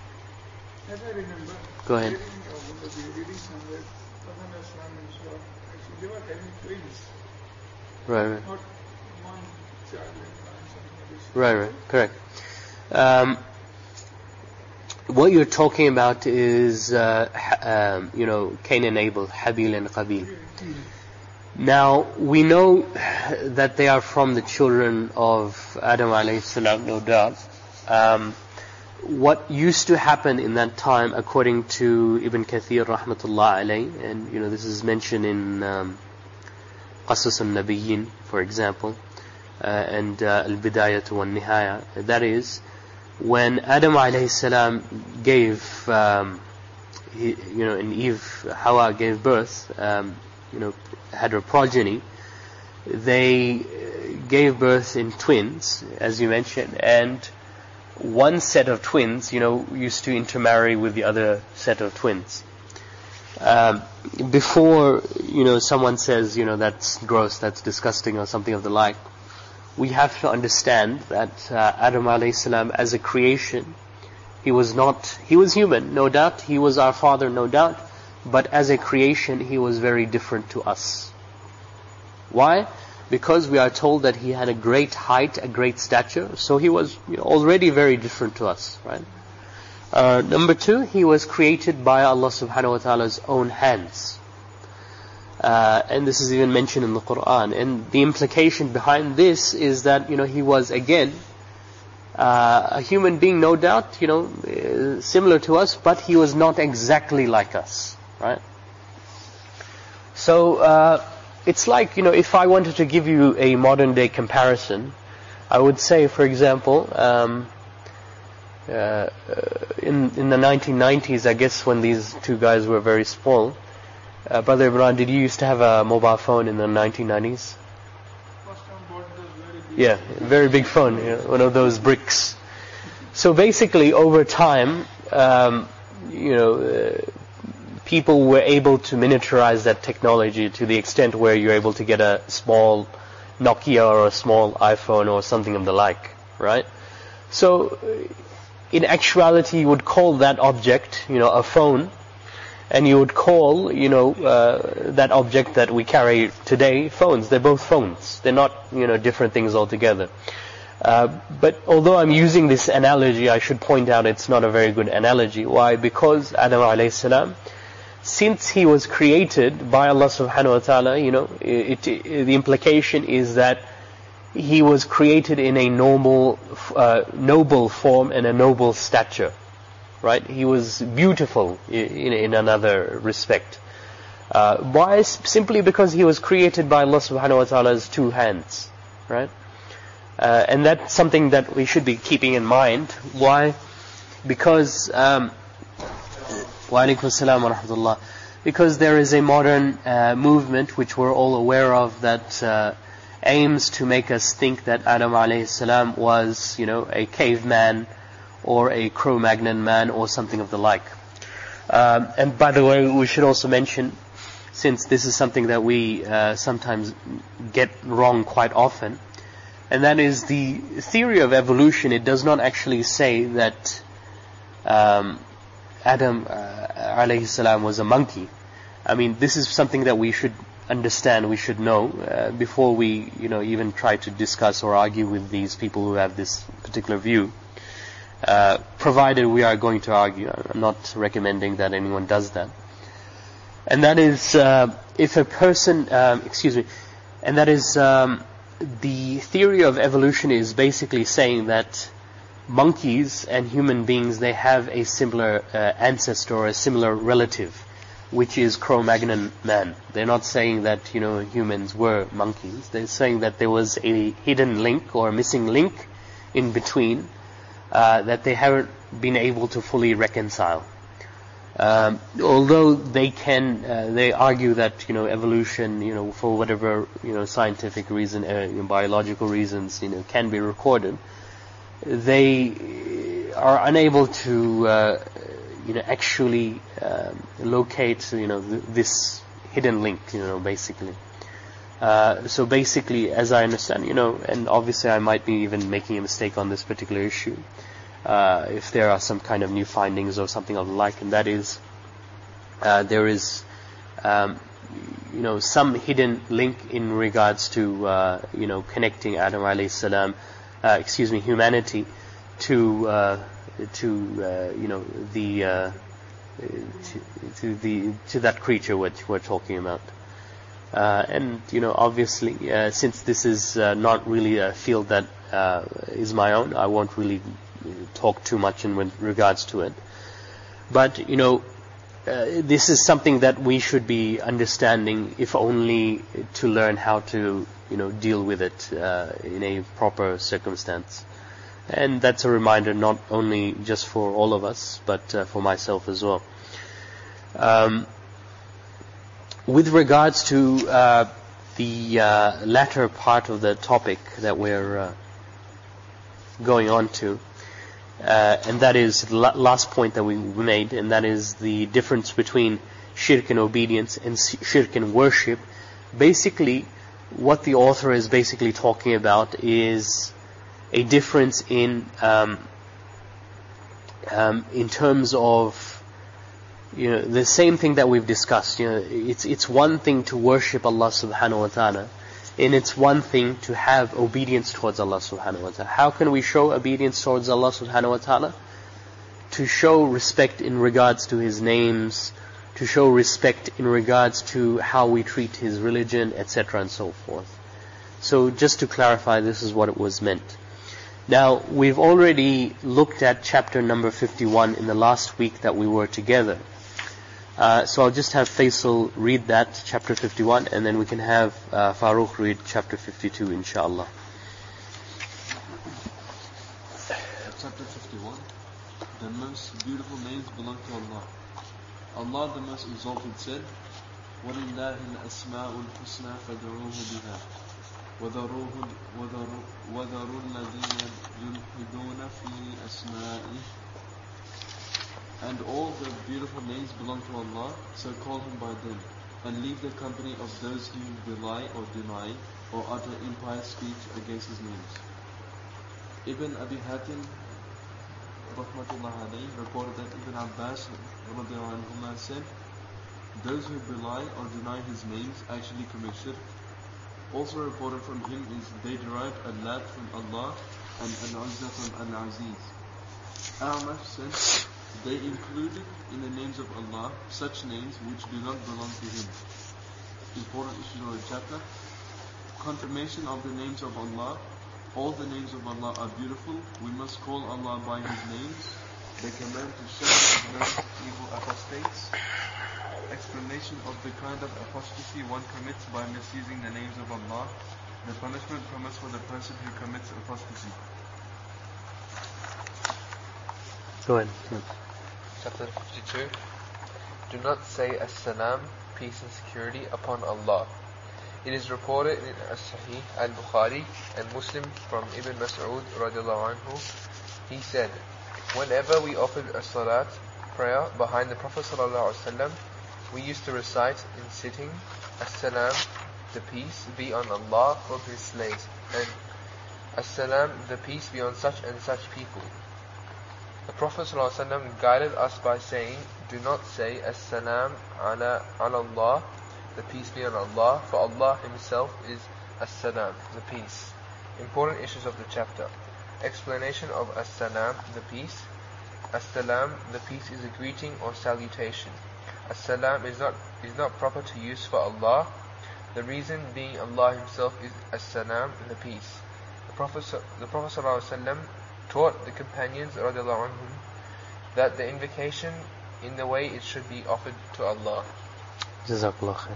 As I remember, Go ahead. reading, uh, reading somewhere, Prophet Islam and so on, actually they were having twins, Right, right. not one child and something like this. Right, right, correct. Um, what you're talking about is, uh, ha- um, you know, Cain and Abel, Habil and Qabil. Now, we know that they are from the children of Adam alayhi salam, no doubt. Um, what used to happen in that time, according to Ibn Kathir rahmatullah alayhi, and you know this is mentioned in um, Qasas al-Nabiyyin, for example, uh, and uh, Al-Bidayah wa Nihaya, that is, when Adam alayhi salam gave, um, he, you know, and Eve, Hawa gave birth, um, you know, had her progeny, they gave birth in twins, as you mentioned, and one set of twins, you know, used to intermarry with the other set of twins. Um, before, you know, someone says, you know, that's gross, that's disgusting, or something of the like, we have to understand that uh, Adam alayhi salam, as a creation, he was not, he was human, no doubt, he was our father, no doubt, but as a creation, he was very different to us. Why? Because we are told that he had a great height, a great stature, so he was, you know, already very different to us, right? Uh, number two, he was created by Allah subhanahu wa ta'ala's own hands. Uh, and this is even mentioned in the Quran. And the implication behind this is that, you know, he was again uh, a human being, no doubt, you know, uh, similar to us, but he was not exactly like us, right? So, uh, it's like, you know, if I wanted to give you a modern day comparison, I would say, for example, um, uh, in in the nineteen nineties, I guess when these two guys were very small, uh, Brother Imran, did you used to have a mobile phone in the nineteen nineties? First time bought those very big. Yeah, very big phone, you know, one of those bricks. So basically, over time, um, you know, uh, people were able to miniaturize that technology to the extent where you're able to get a small Nokia or a small iPhone or something of the like, right? So, in actuality, you would call that object, you know, a phone, and you would call, you know, uh, that object that we carry today, phones. They're both phones. They're not, you know, different things altogether. Uh, but although I'm using this analogy, I should point out it's not a very good analogy. Why? Because Adam alayhi salam, since he was created by Allah subhanahu wa ta'ala, you know, it, it, the implication is that he was created in a normal, uh, noble form and a noble stature, right? He was beautiful in, in another respect. Uh, why? Simply because he was created by Allah subhanahu wa ta'ala's two hands, right? Uh, and that's something that we should be keeping in mind. Why? Because, um, wa alaikum assalam wa rahmatullah. Because there is a modern uh, movement which we're all aware of that uh, aims to make us think that Adam alayhi salam was, you know, a caveman or a Cro-Magnon man or something of the like. Um, and by the way, we should also mention, since this is something that we uh, sometimes get wrong quite often, and that is the theory of evolution. It does not actually say that um, Adam uh, alayhi salam was a monkey. I mean, this is something that we should understand, we should know, uh, before we, you know, even try to discuss or argue with these people who have this particular view. Uh, provided we are going to argue. I'm not recommending that anyone does that. And that is, uh, if a person, um, excuse me, and that is, um, the theory of evolution is basically saying that monkeys and human beings, they have a similar uh, ancestor or a similar relative. which is Cro-Magnon man. They're not saying that, you know, humans were monkeys. They're saying that there was a hidden link or a missing link in between uh, that they haven't been able to fully reconcile. Um, although they can, uh, they argue that, you know, evolution, you know, for whatever, you know, scientific reason, uh, you know, biological reasons, you know, can be recorded, they are unable to, uh, you know, actually um, locate, you know, th- this hidden link, you know, basically. Uh, so basically, as I understand, you know, and obviously I might be even making a mistake on this particular issue, uh, if there are some kind of new findings or something of the like, and that is, uh, there is, um, you know, some hidden link in regards to, uh, you know, connecting Adam alayhi salam, uh, excuse me, humanity to, uh, to uh, you know, the uh, to, to the to that creature which we're talking about, uh, and you know, obviously, uh, since this is uh, not really a field that uh, is my own, I won't really talk too much in regards to it. But you know, uh, this is something that we should be understanding, if only to learn how to, you know, deal with it uh, in a proper circumstance. And that's a reminder not only just for all of us, but uh, for myself as well. Um, with regards to uh, the uh, latter part of the topic that we're uh, going on to, uh, and that is the la- last point that we made, and that is the difference between shirk and obedience and shirk and worship. Basically, what the author is basically talking about is a difference in um, um, in terms of, you know, the same thing that we've discussed. You know, it's it's one thing to worship Allah subhanahu wa ta'ala, and it's one thing to have obedience towards Allah subhanahu wa ta'ala. How can we show obedience towards Allah subhanahu wa ta'ala? To show respect in regards to His names, to show respect in regards to how we treat His religion, et cetera and so forth. So just to clarify, this is what it was meant. Now, we've already looked at chapter number fifty-one in the last week that we were together. Uh, so I'll just have Faisal read that, chapter fifty-one, and then we can have uh, Farooq read chapter fifty-two, inshallah. Chapter fifty-one. The most beautiful names belong to Allah. Allah the Most Exalted said, وَلِلَّهِ الْأَسْمَاءُ الْحُسْنَى فَادْعُوهُ بِهَا وَذَرُوا الَّذِينَ يُلْحِدُونَ فِي أَسْمَائِهِ. And all the beautiful names belong to Allah, so call Him by them, and leave the company of those who belie or deny or utter impious speech against His names. Ibn Abi Hatim rahmatullah alayhi reported that Ibn Abbas radiallahu anhuma said, those who belie or deny His names actually commit shirk. Also reported from him is they derive Al-Lat from Allah and Al-Uzza from Al-Aziz. A'mash said they included in the names of Allah such names which do not belong to Him. Important issue of the chapter. Confirmation of the names of Allah. All the names of Allah are beautiful. We must call Allah by His names. The command to shun and know evil apostates. Explanation of the kind of apostasy one commits by misusing the names of Allah. The punishment promised for the person who commits apostasy. Go ahead. Chapter fifty-two. Do not say As-Salam, peace and security, upon Allah. It is reported in As-Sahih al-Bukhari and Muslim from Ibn Mas'ud radiallahu anhu. He said, whenever we offered a salat, prayer, behind the Prophet sallallahu alaihi wasallam, we used to recite in sitting, As-Salam, the peace be on Allah from His slaves, and As-Salam, the peace be on such and such people. The Prophet ﷺ guided us by saying, do not say As-Salam ala, ala Allah, the peace be on Allah, for Allah Himself is As-Salam, the peace. Important issues of the chapter. Explanation of As-Salam, the peace. As-Salam, the peace, is a greeting or salutation. As-Salam is not is not proper to use for Allah. The reason being Allah Himself is As-Salam, the peace. The Prophet the Prophet ﷺ taught the companions radiallahu anhum that the invocation in the way it should be offered to Allah. Jazakallah khair.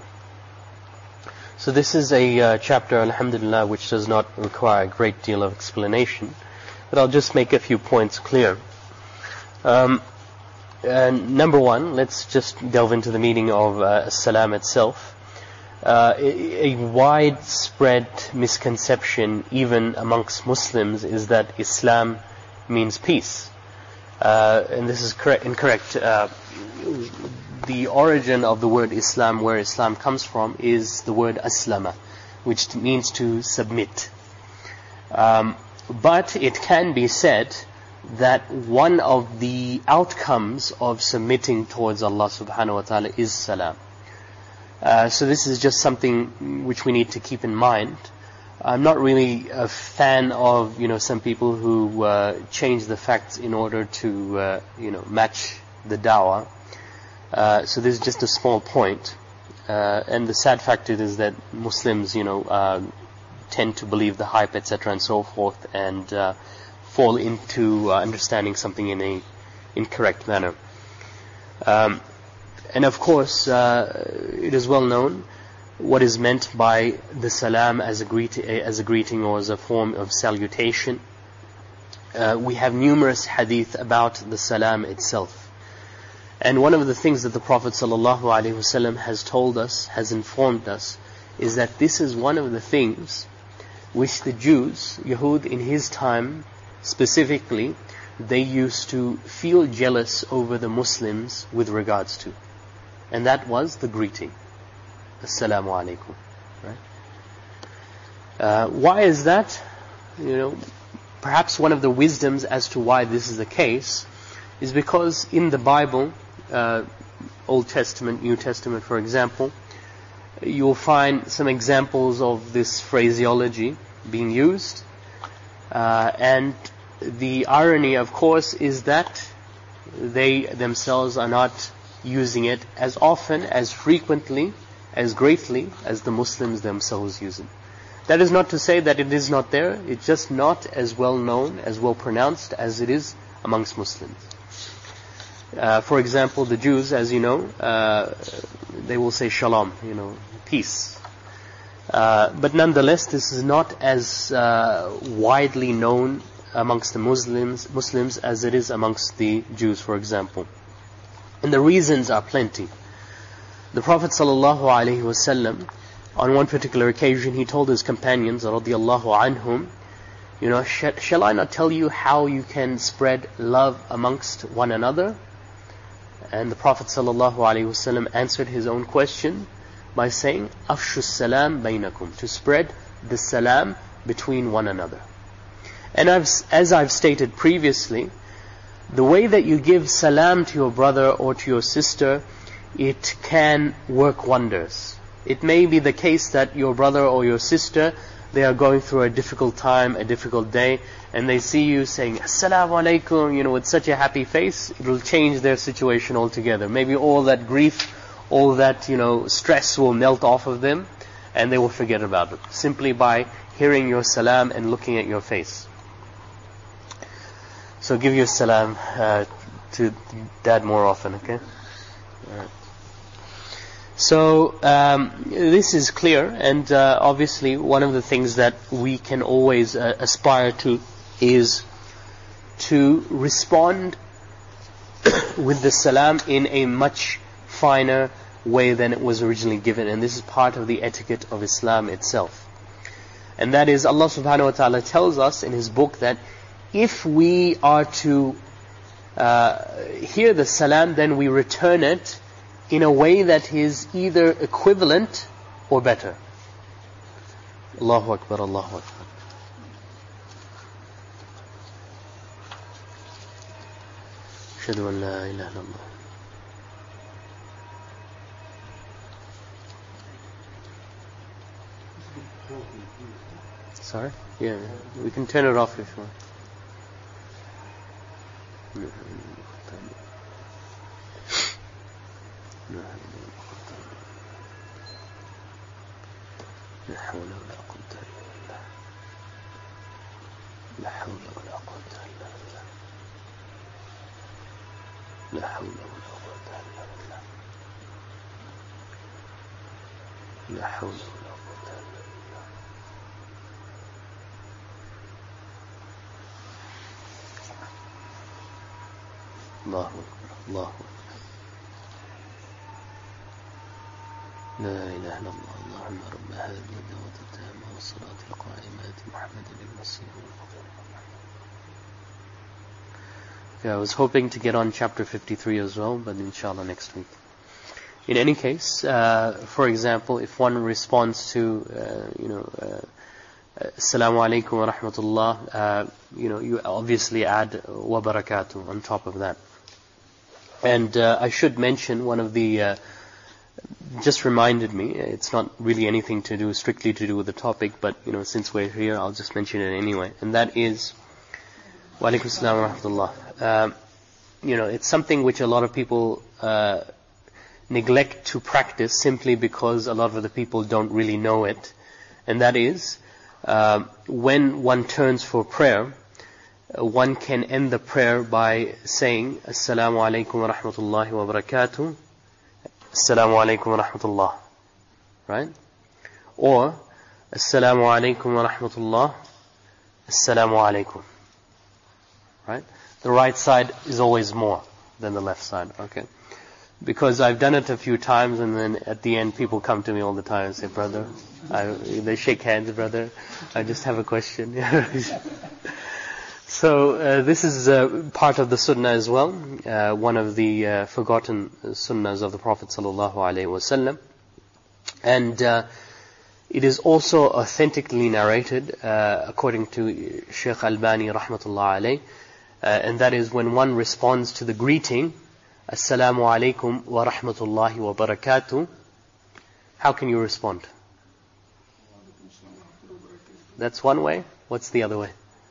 So this is a uh, chapter, alhamdulillah, which does not require a great deal of explanation, but I'll just make a few points clear. Um, and number one, let's just delve into the meaning of uh, salam itself. Uh, a, a widespread misconception, even amongst Muslims, is that Islam means peace. Uh, and this is correct, incorrect. Uh, the origin of the word Islam, where Islam comes from, is the word aslama, which means to submit. Um, but it can be said that one of the outcomes of submitting towards Allah subhanahu wa ta'ala is salam. Uh, so this is just something which we need to keep in mind. I'm not really a fan of, you know, some people who uh, change the facts in order to, uh, you know, match the dawah. Uh, so this is just a small point. Uh, and the sad fact is that Muslims, you know, uh, tend to believe the hype, et cetera, and so forth, and uh, fall into uh, understanding something in a incorrect manner. Um, and of course, uh, it is well known what is meant by the salam as a, greet- as a greeting or as a form of salutation. Uh, we have numerous hadith about the salam itself. And one of the things that the Prophet ﷺ has told us, has informed us, is that this is one of the things which the Jews, Yahud in his time specifically, they used to feel jealous over the Muslims with regards to. And that was the greeting. Assalamu alaikum. Right? Uh, why is that? You know, perhaps one of the wisdoms as to why this is the case is because in the Bible, uh, Old Testament, New Testament, for example, you'll find some examples of this phraseology being used. Uh, and the irony, of course, is that they themselves are not using it as often, as frequently, as greatly as the Muslims themselves use it. That is not to say that it is not there. It's just not as well known, as well pronounced as it is amongst Muslims. Uh, for example, the Jews, as you know, uh, they will say shalom, you know, peace. Uh, but nonetheless, this is not as uh, widely known amongst the Muslims, Muslims as it is amongst the Jews, for example. And the reasons are plenty. The Prophet ﷺ, on one particular occasion, he told his companions, radiyallahu anhum, you know, sh- shall I not tell you how you can spread love amongst one another? And the Prophet ﷺ answered his own question by saying, Afshu salam bainakum, to spread the salam between one another. And I've, as I've stated previously, the way that you give salam to your brother or to your sister, it can work wonders. It may be the case that your brother or your sister, they are going through a difficult time, a difficult day, and they see you saying, Assalamu alaikum, you know, with such a happy face, it will change their situation altogether. Maybe all that grief, all that, you know, stress will melt off of them, and they will forget about it, simply by hearing your salam and looking at your face. So give your salam uh, to Dad more often, okay? All right. So um, this is clear, and uh, obviously one of the things that we can always uh, aspire to is to respond with the salam in a much finer way than it was originally given, and this is part of the etiquette of Islam itself. And that is, Allah subhanahu wa ta'ala tells us in His book that if we are to uh, hear the salam, then we return it in a way that is either equivalent or better. Allahu Akbar, Allahu Akbar. Ashhadu an la ilaha illallah. Sorry? Yeah, we can turn it off if you want. لا حول ولا قوة إلا بالله لا حول ولا قوة إلا بالله لا حول ولا قوة لا حول الله أكبر الله أكبر لا إله إلا الله اللهم رب هذه الدعوة التامة والصلاة القائمة محمد المسيح. Okay, I was hoping to get on chapter fifty-three as well, but inshallah next week. In any case, uh, for example, if one responds to, uh, you know, uh, Assalamu alaikum wa rahmatullah, uh, you know, you obviously add wa barakatuh on top of that. And uh, I should mention one of the, uh, just reminded me, it's not really anything to do, strictly to do with the topic, but, you know, since we're here, I'll just mention it anyway. And that is, wa alaikum assalam wa rahmatullah. Uh, you know, it's something which a lot of people uh, neglect to practice simply because a lot of the people don't really know it. And that is, uh, when one turns for prayer, uh, one can end the prayer by saying, Assalamu alaikum wa rahmatullahi wa barakatuh, Assalamu alaikum wa rahmatullah. Right? Or, Assalamu alaikum wa rahmatullah, Assalamu alaikum. Right? The right side is always more than the left side, okay? Because I've done it a few times, and then at the end people come to me all the time and say, brother, I, they shake hands, brother, I just have a question. So uh, this is uh, part of the sunnah as well, uh, one of the uh, forgotten sunnahs of the Prophet sallallahu alaihi wasallam. And uh, it is also authentically narrated, uh, according to Shaykh Albani rahmatullah alayh, uh, and that is when one responds to the greeting, Assalamu alaikum wa rahmatullahi wa barakatuh, how can you respond? That's one way. What's the other way?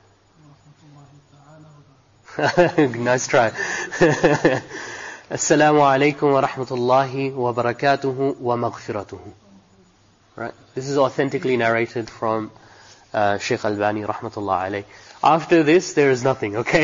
Nice try. Assalamu alaikum wa rahmatullahi wa barakatuhu wa maghfiratuhu. Right? This is authentically narrated from uh, Shaykh Albani rahmatullah alayh. After this, there is nothing, okay?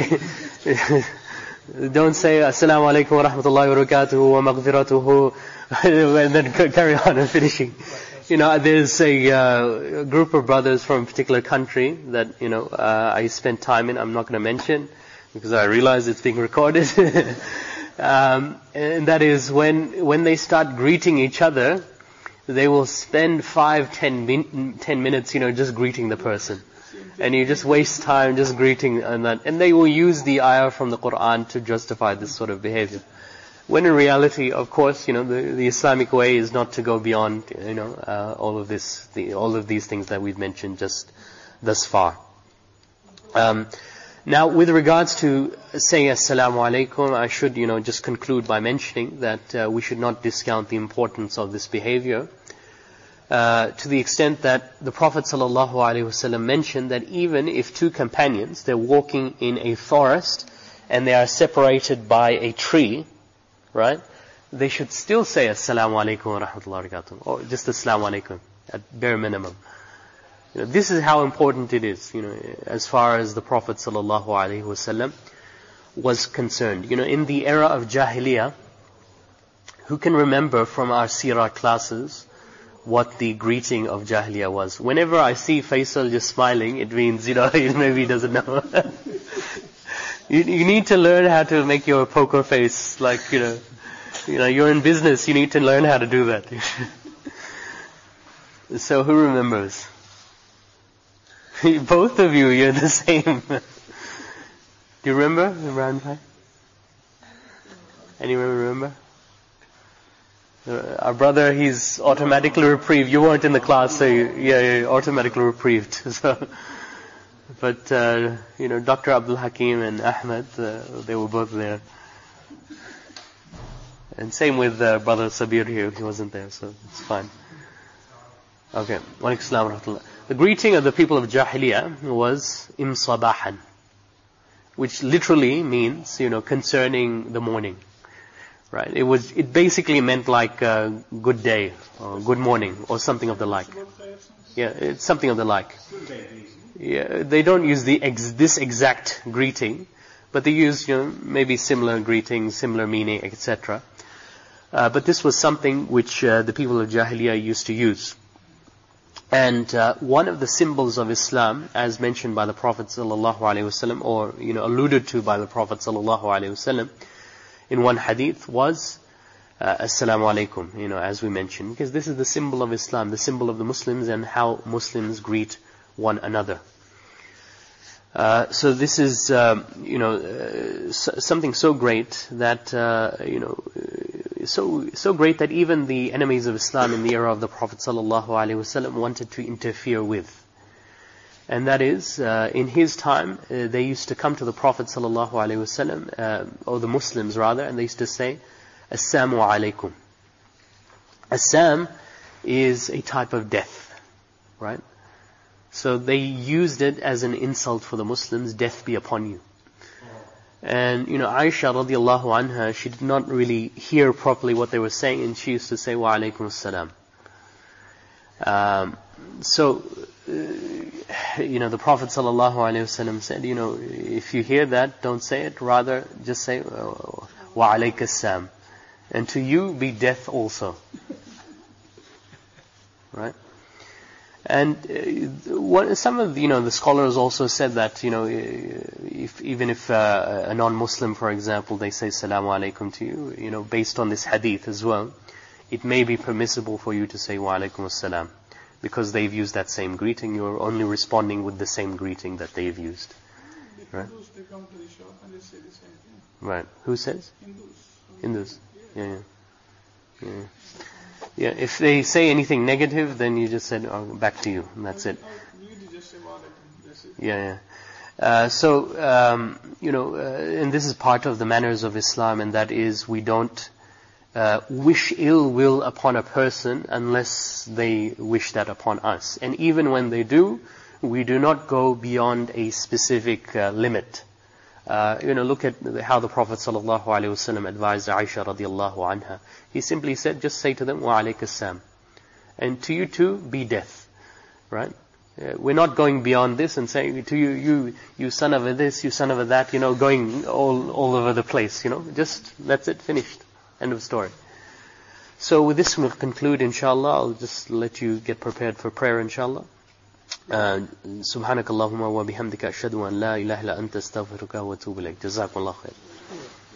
Don't say Assalamu alaikum wa rahmatullahi wa barakatuhu wa maghfiratuhu and then carry on and finishing. You know, there's a uh, group of brothers from a particular country that, you know, uh, I spent time in, I'm not going to mention because I realize it's being recorded. um, and that is when when they start greeting each other, they will spend five, ten, min- ten minutes, you know, just greeting the person. And you just waste time just greeting and that. And they will use the ayah from the Qur'an to justify this sort of behavior. When in reality, of course, you know, the, the Islamic way is not to go beyond, you know, uh, all of this, the, all of these things that we've mentioned just thus far. Um, now, with regards to saying Assalamu alaikum, I should, you know, just conclude by mentioning that uh, we should not discount the importance of this behavior. Uh, to the extent that the Prophet ﷺ mentioned that even if two companions, they're walking in a forest and they are separated by a tree, right, they should still say Assalamu alaikum wa rahmatullahi wa barakatuh, or just Assalamu alaikum at bare minimum. You know, this is how important it is, you know, as far as the Prophet ﷺ was concerned. You know, in the era of Jahiliyyah, who can remember from our seerah classes what the greeting of Jahiliyyah was? Whenever I see Faisal just smiling, it means, you know, maybe he doesn't know. you, you need to learn how to make your poker face, like, you know, you know, you're in business, you need to learn how to do that. So who remembers? Both of you, you're the same. Do you remember, Imran Bhai? Anyone remember? Our brother, he's automatically reprieved. You weren't in the class, so you, yeah, you're automatically reprieved. So, but uh, you know, Doctor Abdul Hakim and Ahmed, uh, they were both there. And same with uh, brother Sabir here. He wasn't there, so it's fine. Okay. Wa alaikum assalam wa rahmatullah. The greeting of the people of Jahiliyyah was im sabahan, which literally means, you know, concerning the morning. Right. It was. It basically meant like uh, good day or good morning or something of the like. Yeah, it's something of the like. Yeah, they don't use the ex- this exact greeting, but they use, you know, maybe similar greetings, similar meaning, et cetera. Uh, but this was something which uh, the people of Jahiliyyah used to use. And uh, one of the symbols of Islam, as mentioned by the Prophet sallallahu alaihi wasallam, or you know alluded to by the Prophet sallallahu alaihi wasallam, in one hadith was uh, Assalamu alaikum. You know, as we mentioned, because this is the symbol of Islam, the symbol of the Muslims, and how Muslims greet one another. Uh, so this is, um, you know, uh, so, something so great that, uh, you know, so so great that even the enemies of Islam in the era of the Prophet sallallahu alaihi wasallam wanted to interfere with. And that is, uh, in his time, uh, they used to come to the Prophet sallallahu alaihi wasallam, uh, or the Muslims rather, and they used to say, Assalamu alaikum. Assam is a type of death, right? So they used it as an insult for the Muslims, death be upon you. And, you know, Aisha radiallahu anha, she did not really hear properly what they were saying, and she used to say, wa alaikum assalam. Um, so, uh, you know, the Prophet sallallahu alaihi wasallam said, you know, if you hear that, don't say it, rather just say, wa alaik assalam. And to you be death also. Right? And uh, what, some of you know the scholars also said that you know if even if uh, a non-Muslim, for example, they say Salamu Alaikum to you, you know, based on this hadith as well, it may be permissible for you to say Wa Alaikum Assalam, because they've used that same greeting. You're only responding with the same greeting that they've used. The Right? Hindus, they come to the shop and they say the same thing. Right? Who says? Hindus. Hindus. Yeah, yeah. Yeah. Yeah, if they say anything negative, then you just said, oh, back to you, and that's it. You just say wa alaikum, that's it. Yeah, yeah. Uh, so, um, you know, uh, and this is part of the manners of Islam, and that is we don't uh, wish ill will upon a person unless they wish that upon us. And even when they do, we do not go beyond a specific uh, limit. Uh, you know, look at how the Prophet sallallahu alaihi wasallam advised Aisha radiallahu anha. He simply said, just say to them, wa alaik assalam. And to you too, be death. Right? Uh, we're not going beyond this and saying to you, you, you son of a this, you son of a that, you know, going all, all over the place, you know. Just, that's it, finished. End of story. So with this we'll conclude, inshallah. I'll just let you get prepared for prayer, inshallah. سبحانك اللهم وبحمدك أشهد أن لا إله إلا أنت أستغفرك وأتوب إليك جزاكم الله خير